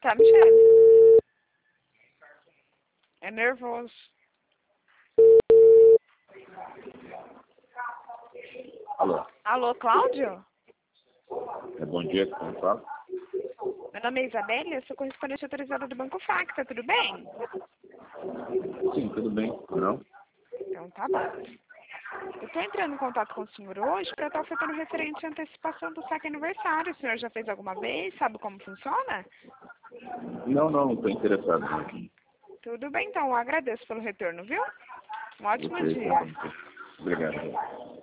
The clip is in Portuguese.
Tá mexendo. É nervoso. Alô, Alô, Cláudio? bom dia, como fala? Meu nome é Isabelle, eu sou correspondente autorizada do Banco Facta, tudo bem? Sim, tudo bem, não? Então tá bom. Eu estou entrando em contato com o senhor hoje para estar ofertando referente à antecipação do saque aniversário. O senhor já fez alguma vez? Sabe como funciona? Não estou interessado. Não. Tudo bem, então. Eu agradeço pelo retorno, viu? Um ótimo Ok, dia. Obrigado.